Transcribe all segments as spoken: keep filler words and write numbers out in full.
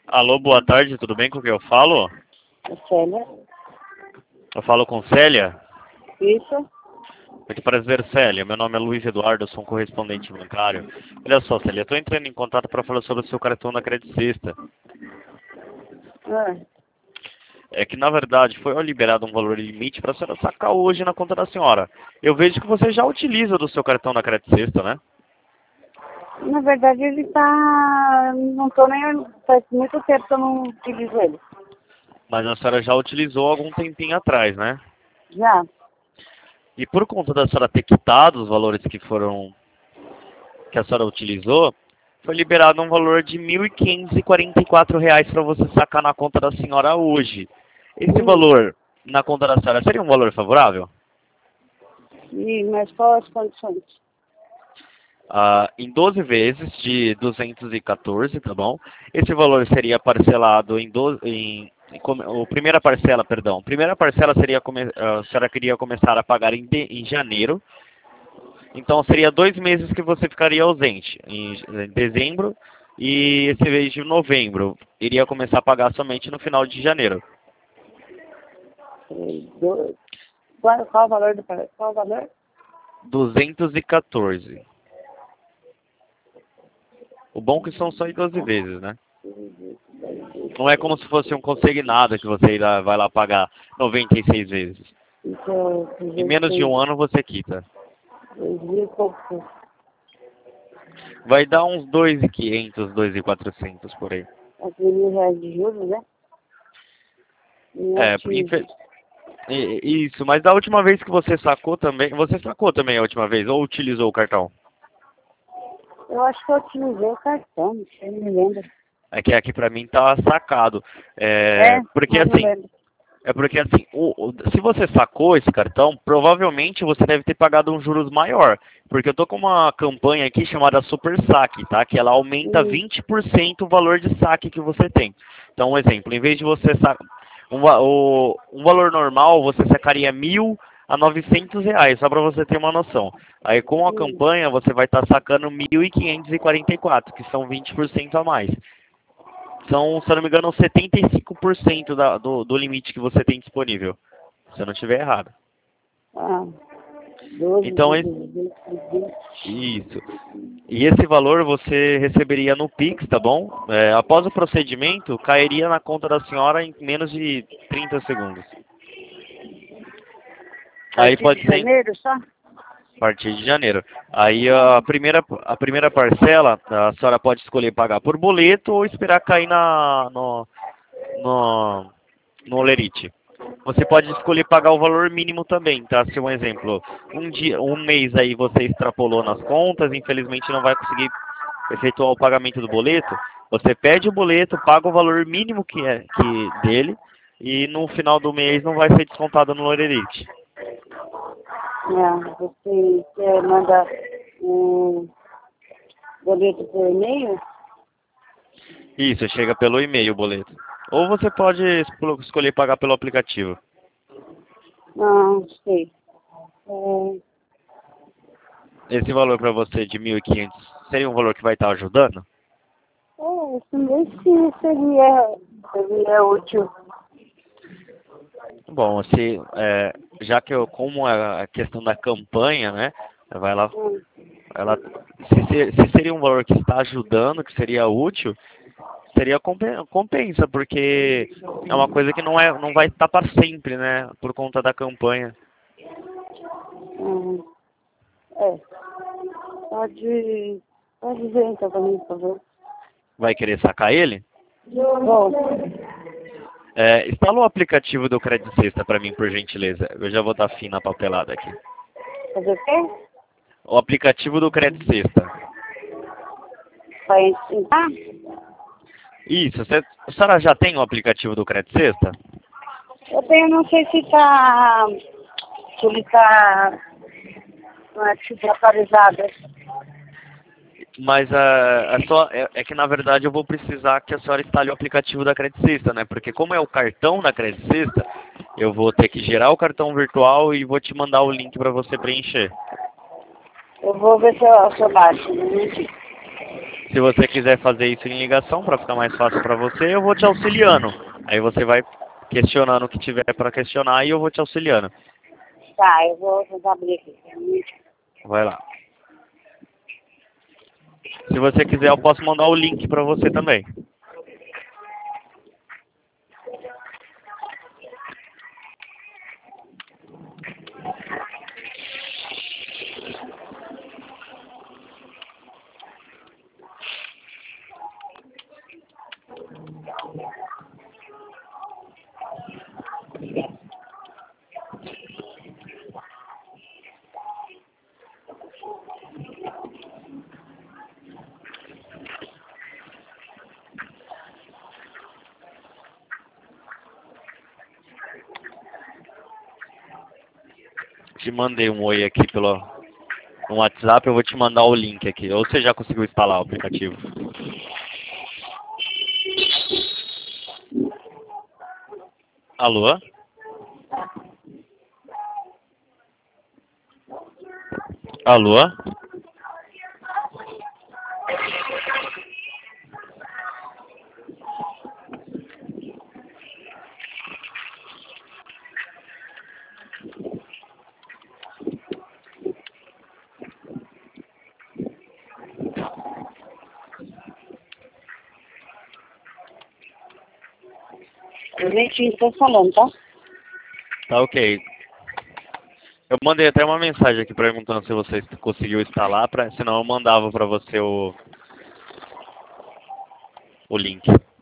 Alô, boa tarde, tudo bem? Com quem eu falo? É Célia. Eu falo com Célia? Isso. Muito prazer, Célia. Meu nome é Luiz Eduardo, eu sou um correspondente bancário. Olha só, Célia, eu estou entrando em contato para falar sobre o seu cartão da Credit Sexta. Ah, É que, na verdade, foi liberado um valor limite para a senhora sacar hoje na conta da senhora. Eu vejo que você já utiliza do seu cartão da Credit Sexta, né? na verdade ele tá. Não tô nem. Faz muito tempo que eu não utilizo ele. Mas a senhora já utilizou algum tempinho atrás, né? Já. E por conta da senhora ter quitado os valores que foram que a senhora utilizou, foi liberado um valor de mil quinhentos e quarenta e quatro reais para você sacar na conta da senhora hoje. Esse Hum. valor na conta da senhora seria um valor favorável? E, mas quais as condições? Ah, em doze vezes de duzentos e quatorze, tá bom? Esse valor seria parcelado em doze, em, em come- o primeira parcela, perdão. Primeira parcela seria come- a senhora queria começar a pagar em, de- em janeiro. Então seria dois meses que você ficaria ausente, em em dezembro e esse mês de novembro. Iria começar a pagar somente no final de janeiro. Eh, do- Qual, qual o valor do. par- Qual o valor? duzentos e quatorze. O bom é que são só em doze vezes, né? Não é como se fosse um consignado que você irá, vai lá pagar noventa e seis vezes. Então, Em menos de um ano você quita. dois mil e pouco. Vai dar uns dois mil e quinhentos, dois mil e quatrocentos por aí. Quatro mil reais de juros, né? É, Negativo. infe- i- isso, mas da última vez que você sacou também, você sacou também a última vez, ou utilizou o cartão? Eu acho que eu utilizei o cartão, não sei, não me lembro. É que aqui pra mim tá sacado. É, É, porque mas não assim, lembro. é porque assim, o, o- se você sacou esse cartão, provavelmente você deve ter pagado um juros maior. Porque eu tô com uma campanha aqui chamada Super Saque, tá? Que ela aumenta Hum, vinte por cento o valor de saque que você tem. Então, um exemplo, em vez de você sacar um, va- o- um valor normal, você sacaria mil a novecentos reais, só para você ter uma noção. Aí com a hum. campanha você vai estar sacando mil quinhentos e quarenta e quatro, que são vinte por cento a mais. São, se eu não me engano, setenta e cinco por cento da, do, do limite que você tem disponível. Se eu não estiver errado. Ah, doze Então, esse, vezes vinte. isso. E esse valor você receberia no Pix, tá bom? É, após o procedimento, cairia na conta da senhora em menos de trinta segundos. A Aí partir pode de ser janeiro só? a partir de janeiro. Aí a primeira, a primeira parcela, a senhora pode escolher pagar por boleto ou esperar cair na, no, no, no Olerite. Você pode escolher pagar o valor mínimo também, tá? Se um exemplo, um dia, um mês aí você extrapolou nas contas, infelizmente não vai conseguir efetuar o pagamento do boleto. Você pede o boleto, paga o valor mínimo que é que dele e no final do mês não vai ser descontado no Olerite. Não, você quer mandar um boleto por e-mail? Isso, chega pelo e-mail o boleto. Ou você pode esco- escolher pagar pelo aplicativo. Não, sei. É, Esse valor para você de mil e quinhentos seria um valor que vai estar ajudando? é, esse mês sim seria, seria útil. Bom, se, é, já que eu, como é a questão da campanha, né, vai lá, Hum, ela, se, se- se seria um valor que está ajudando, que seria útil, seria compen- compensa, porque é uma coisa que não é, não vai estar para sempre, né, por conta da campanha. hum, é, pode, pode ver então pra mim, por favor. Vai querer sacar ele? Bom, É, instala o aplicativo do Credit Sexta para mim, por gentileza. Eu já vou dar fim na papelada aqui. fazer o quê? O aplicativo do Credit Sexta. Pra ensinar? Isso, você, a senhora já tem o aplicativo do Credit Sexta? Eu tenho, não sei se tá, se ele tá, não é, tipo, atualizado. Mas é, é só, é, é que na verdade eu vou precisar que a senhora instale o aplicativo da Credit Sexta, né? Porque como é o cartão da Credit Sexta, eu vou ter que gerar o cartão virtual e vou te mandar o link para você preencher. Eu vou ver se eu, se eu baixo. Se você quiser fazer isso em ligação, para ficar mais fácil para você, eu vou te auxiliando. Aí você vai questionando o que tiver para questionar e eu vou te auxiliando. Tá, eu vou tentar abrir aqui. Vai lá. Se você quiser, eu posso mandar o link para você também. Te mandei um oi aqui pelo no WhatsApp, eu vou te mandar o link aqui. Ou você já conseguiu instalar o aplicativo? Alô? Alô? Eu nem te estou falando, tá? Tá ok. Eu mandei até uma mensagem aqui perguntando se você conseguiu instalar, pra, senão eu mandava para você o, o link.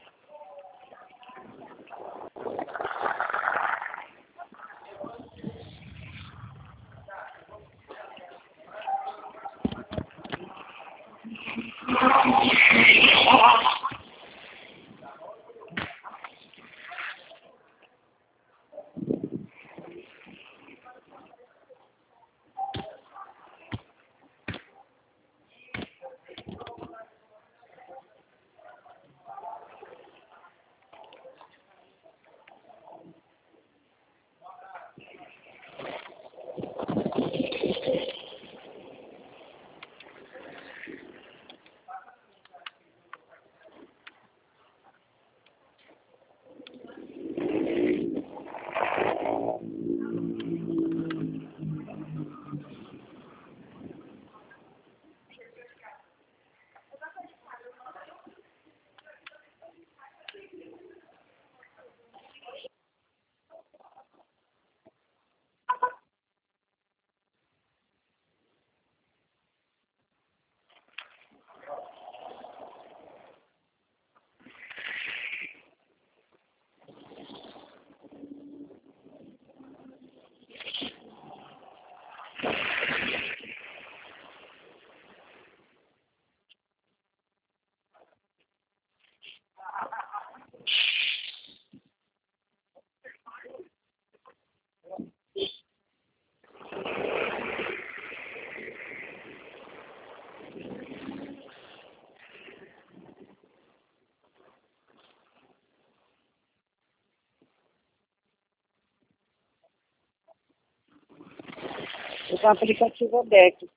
Eu tenho um aplicativo aberto.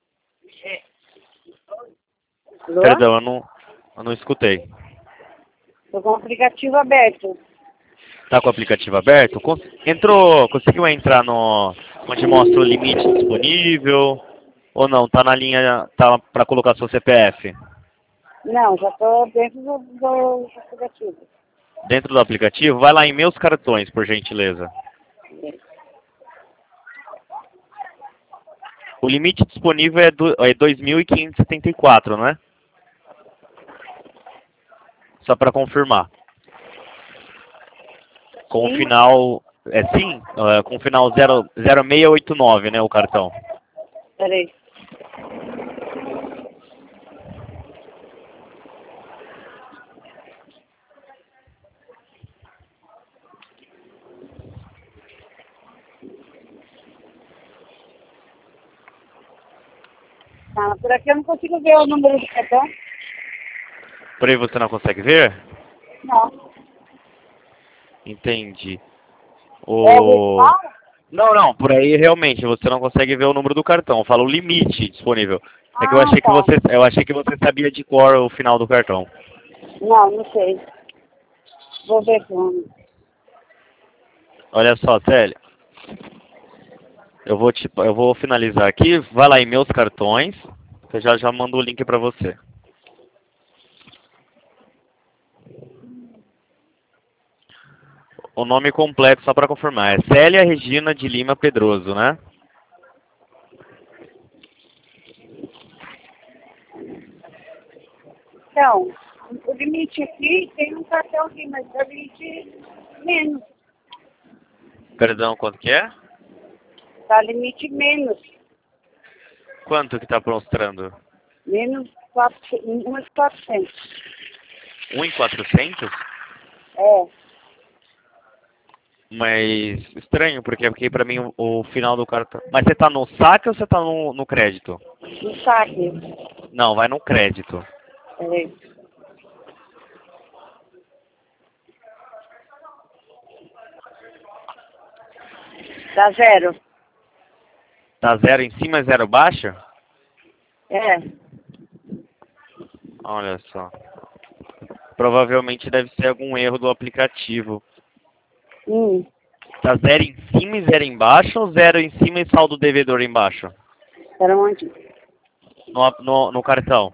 Alô? Perdão, eu não, eu não escutei. Estou com o aplicativo aberto. Tá com o aplicativo aberto? Cons- Entrou, conseguiu entrar no onde mostra o limite disponível? Ou não? Tá na linha, tá para colocar seu C P F? Não, já estou dentro do, do aplicativo. Dentro do aplicativo, vai lá em meus cartões, por gentileza. O limite disponível é, do, é dois mil quinhentos e setenta e quatro, não é? Só para confirmar. Com o Sim. final, é sim? É, com o final zero seis oito nove, né, o cartão. Peraí. Ah, por aqui eu não consigo ver o número do cartão. Por aí você não consegue ver? Não. Entendi. É o O... virtual? Não, não, por aí realmente você não consegue ver o número do cartão. Fala o limite disponível. É que eu Ah, achei que tá. você, eu achei que você sabia de cor o final do cartão. Não, não sei. Vou ver como. Olha só, Célia. Eu vou te, eu vou finalizar aqui. Vai lá em meus cartões. Que eu já já mando o link para você. O nome completo, só para confirmar, é Célia Regina de Lima Pedroso, né? Então, o limite aqui tem um cartão aqui, mas o limite menos. Perdão, quanto que é? Tá limite menos. Quanto que está mostrando? Menos quatro, menos quatrocentos. um e quatrocentos? É, Mas estranho, porque aqui para mim o, o final do cartão... Mas você tá no saque ou você tá no, no crédito? no saque. Não, vai no crédito. Peraí. Dá zero. Tá zero em cima e zero baixo? É. Olha só. Provavelmente deve ser algum erro do aplicativo. Hum. Tá zero em cima e zero embaixo ou zero em cima e saldo devedor embaixo? Espera um monte. No, no, no cartão.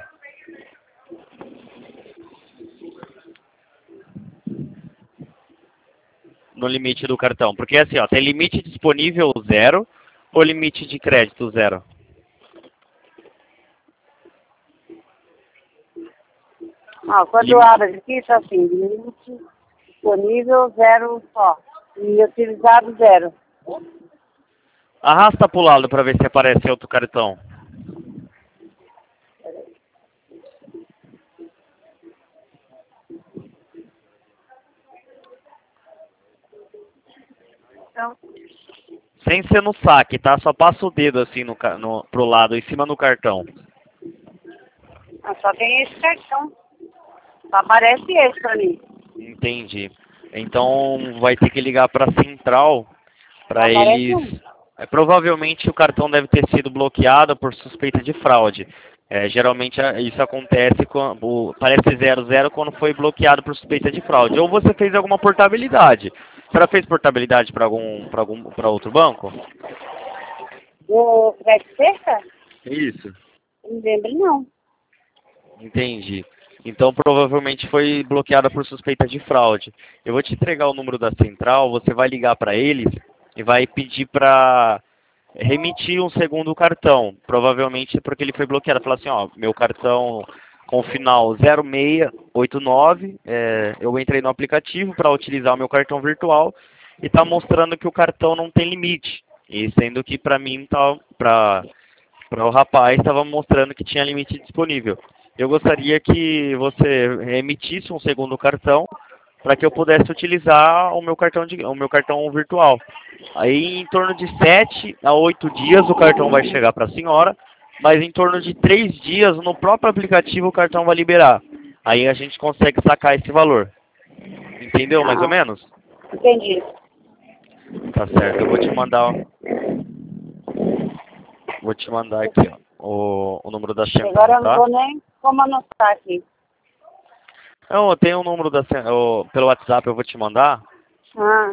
No limite do cartão. Porque assim, ó, tem limite disponível zero ou limite de crédito zero? Ah, quando Lim... abre aqui, tá assim, limite disponível zero só. E utilizado zero. Arrasta pro lado para ver se aparece outro cartão. Então, Sem ser no saque, tá? Só passa o dedo assim no, ca- no, pro lado, em cima do cartão. ah, só tem esse cartão. Só aparece esse pra mim. Entendi. Então vai ter que ligar para a central Só para aparece eles. um. É, provavelmente o cartão deve ter sido bloqueado por suspeita de fraude. É, geralmente a- isso acontece quando parece zero zero quando foi bloqueado por suspeita de fraude. Ou você fez alguma portabilidade. Você já fez portabilidade para algum para algum para outro banco? O crédito cerca? Isso. Não lembro, não. Entendi. Então provavelmente foi bloqueada por suspeita de fraude. Eu vou te entregar o número da central, você vai ligar para eles e vai pedir para remitir um segundo cartão. Provavelmente porque ele foi bloqueado. Falar assim, ó, meu cartão com o final zero seis oito nove, é, eu entrei no aplicativo para utilizar o meu cartão virtual e está mostrando que o cartão não tem limite. E sendo que para mim, tá, para o rapaz, estava mostrando que tinha limite disponível. Eu gostaria que você emitisse um segundo cartão para que eu pudesse utilizar o meu cartão de, o meu cartão virtual. Aí em torno de sete a oito dias o cartão vai chegar para a senhora, mas em torno de três dias no próprio aplicativo o cartão vai liberar. Aí a gente consegue sacar esse valor. Entendeu mais ou Ah, menos? entendi. Tá certo, eu vou te mandar, vou te mandar aqui, ó, o, o número da Agora central, eu não tá? vou nem como anotar aqui. Não, eu tenho o número da cen- o- pelo WhatsApp, eu vou te mandar. Ah,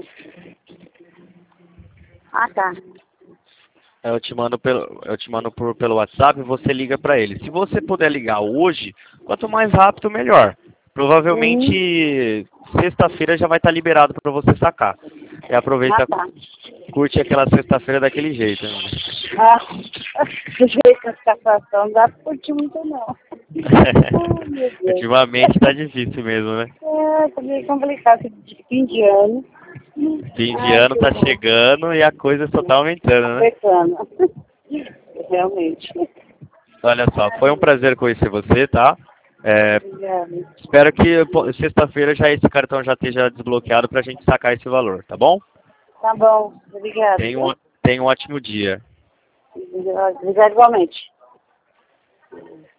ah tá. Eu te mando pelo, eu te mando por, pelo WhatsApp e você liga para ele. Se você puder ligar hoje, quanto mais rápido, melhor. Uhum. Provavelmente sexta-feira já vai estar liberado para você sacar. E Ah aproveita, tá. curte aquela sexta-feira daquele jeito. Né? Ah, do jeito que essa situação não dá pra curtir muito não. Ai, meu Deus. Ultimamente tá difícil mesmo, né? É, tá meio complicado de fim de ano. Fim de Ai, ano que tá bom. chegando e a coisa só tá aumentando, né? Apertando. Realmente. Olha só, foi um prazer conhecer você, tá? É, Obrigada. espero que pô, sexta-feira já esse cartão já esteja desbloqueado pra gente sacar esse valor, tá bom? Tá bom. Obrigada. Tenha um, tenha um ótimo dia. Obrigada igualmente.